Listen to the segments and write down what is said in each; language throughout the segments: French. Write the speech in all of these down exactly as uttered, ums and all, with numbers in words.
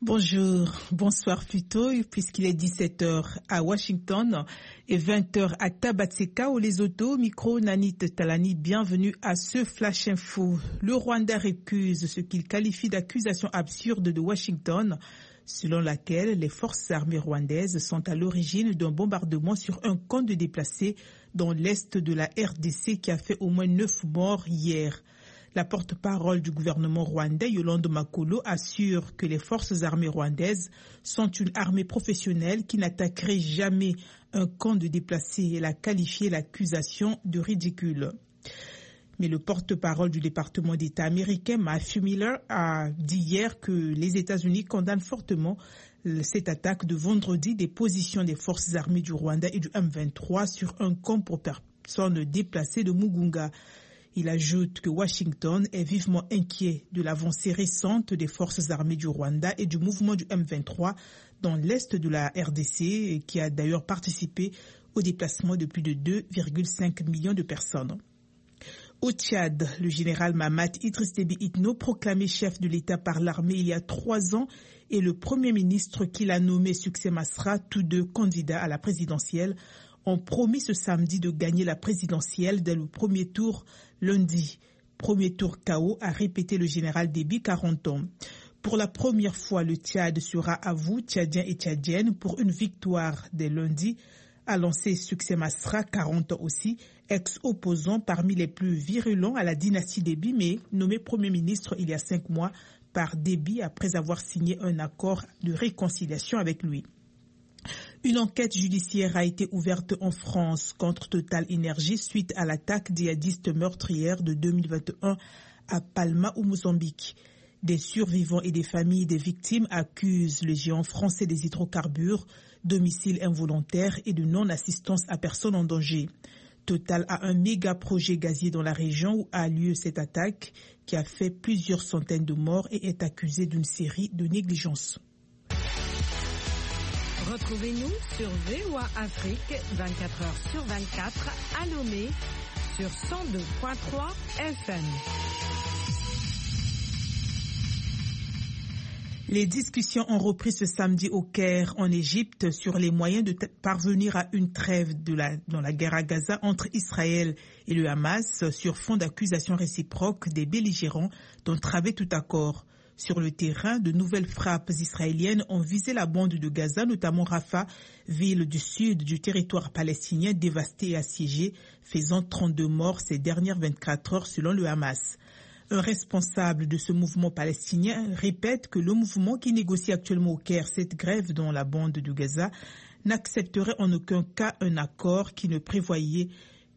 Bonjour, bonsoir plutôt, puisqu'il est dix-sept heures à Washington et vingt heures à Tabatseka au Lesotho. Micro Nanit Talani, bienvenue à ce Flash Info. Le Rwanda récuse ce qu'il qualifie d'accusation absurde de Washington, selon laquelle les forces armées rwandaises sont à l'origine d'un bombardement sur un camp de déplacés dans l'est de la R D C qui a fait au moins neuf morts hier. La porte-parole du gouvernement rwandais, Yolande Makolo, assure que les forces armées rwandaises sont une armée professionnelle qui n'attaquerait jamais un camp de déplacés. Elle a qualifié l'accusation de ridicule. Mais le porte-parole du département d'État américain, Matthew Miller, a dit hier que les États-Unis condamnent fortement cette attaque de vendredi des positions des forces armées du Rwanda et du M vingt-trois sur un camp pour personnes déplacées de Mugunga. Il ajoute que Washington est vivement inquiet de l'avancée récente des forces armées du Rwanda et du mouvement du M vingt-trois dans l'est de la R D C, qui a d'ailleurs participé au déplacement de plus de deux virgule cinq millions de personnes. Au Tchad, le général Mahamat Idriss Déby Itno, proclamé chef de l'État par l'armée il y a trois ans, et le premier ministre qu'il a nommé Succès Masra, tous deux candidats à la présidentielle, ont promis ce samedi de gagner la présidentielle dès le premier tour lundi. Premier tour K O, a répété le général Déby, quarante ans. Pour la première fois, le Tchad sera à vous, Tchadiens et Tchadiennes, pour une victoire dès lundi, a lancé Succès Masra, quarante ans aussi, ex-opposant parmi les plus virulents à la dynastie Déby, mais nommé Premier ministre il y a cinq mois par Déby après avoir signé un accord de réconciliation avec lui. Une enquête judiciaire a été ouverte en France contre Total Énergie suite à l'attaque djihadiste meurtrière de deux mille vingt et un à Palma au Mozambique. Des survivants et des familles des victimes accusent le géant français des hydrocarbures d'homicide involontaire et de non-assistance à personne en danger. Total a un méga projet gazier dans la région où a lieu cette attaque qui a fait plusieurs centaines de morts et est accusé d'une série de négligences. Retrouvez-nous sur V O A Afrique vingt-quatre heures sur vingt-quatre à Lomé sur cent deux virgule trois F M. Les discussions ont repris ce samedi au Caire, en Égypte, sur les moyens de t- parvenir à une trêve de la, dans la guerre à Gaza entre Israël et le Hamas sur fond d'accusations réciproques des belligérants d'entraver tout accord. Sur le terrain, de nouvelles frappes israéliennes ont visé la bande de Gaza, notamment Rafah, ville du sud du territoire palestinien dévastée et assiégée, faisant trente-deux morts ces dernières vingt-quatre heures selon le Hamas. Un responsable de ce mouvement palestinien répète que le mouvement qui négocie actuellement au Caire cette grève dans la bande de Gaza n'accepterait en aucun cas un accord qui ne prévoyait,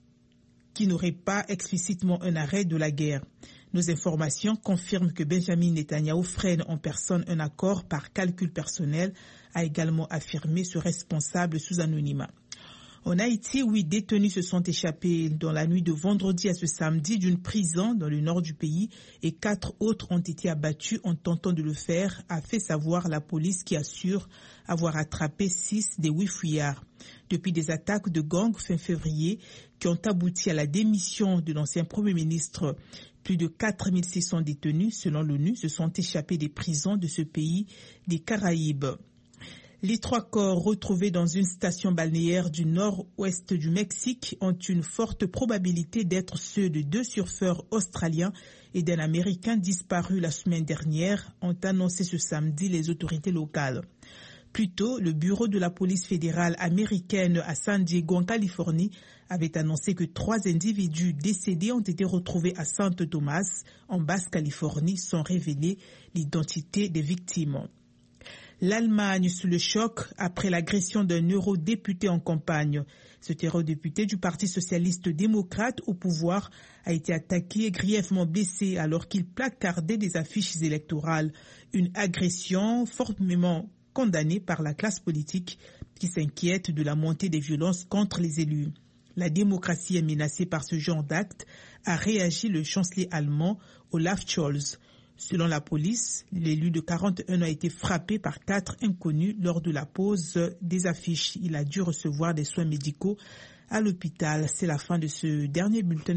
qui n'aurait pas explicitement un arrêt de la guerre. Nos informations confirment que Benjamin Netanyahou freine en personne un accord par calcul personnel, a également affirmé ce responsable sous anonymat. En Haïti, huit détenus se sont échappés dans la nuit de vendredi à ce samedi d'une prison dans le nord du pays et quatre autres ont été abattus en tentant de le faire, a fait savoir la police qui assure avoir attrapé six des huit fuyards. Depuis des attaques de gangs fin février qui ont abouti à la démission de l'ancien Premier ministre, plus de quatre mille six cents détenus, selon l'ONU, se sont échappés des prisons de ce pays des Caraïbes. Les trois corps retrouvés dans une station balnéaire du nord-ouest du Mexique ont une forte probabilité d'être ceux de deux surfeurs australiens et d'un Américain disparu la semaine dernière, ont annoncé ce samedi les autorités locales. Plus tôt, le bureau de la police fédérale américaine à San Diego, en Californie, avait annoncé que trois individus décédés ont été retrouvés à Santo Tomás, en Basse-Californie, sans révéler l'identité des victimes. L'Allemagne sous le choc après l'agression d'un eurodéputé en campagne. Cet eurodéputé du Parti socialiste démocrate au pouvoir a été attaqué et grièvement blessé alors qu'il placardait des affiches électorales. Une agression fortement condamnée par la classe politique qui s'inquiète de la montée des violences contre les élus. La démocratie est menacée par ce genre d'actes, a réagi le chancelier allemand Olaf Scholz. Selon la police, l'élu de quarante et un ans a été frappé par quatre inconnus lors de la pose des affiches. Il a dû recevoir des soins médicaux à l'hôpital. C'est la fin de ce dernier bulletin